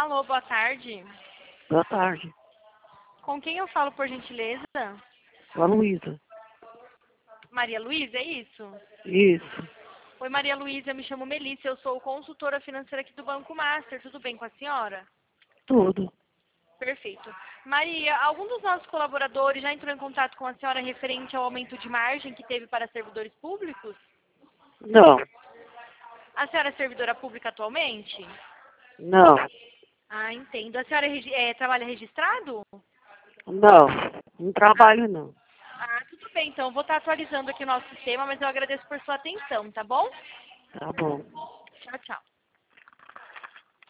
Alô, boa tarde. Boa tarde. Com quem eu falo, por gentileza? Com a Luísa. Maria Luísa, é isso? Isso. Oi, Maria Luísa, eu me chamo Melissa, eu sou consultora financeira aqui do Banco Master. Tudo bem com a senhora? Tudo. Perfeito. Maria, algum dos nossos colaboradores já entrou em contato com a senhora referente ao aumento de margem que teve para servidores públicos? Não. A senhora é servidora pública atualmente? Não. Ah, entendo. A senhora trabalha registrado? Não. Não trabalho, não. Ah, tudo bem, então. Vou estar atualizando aqui o nosso sistema, mas eu agradeço por sua atenção, tá bom? Tá bom. Tchau, tchau.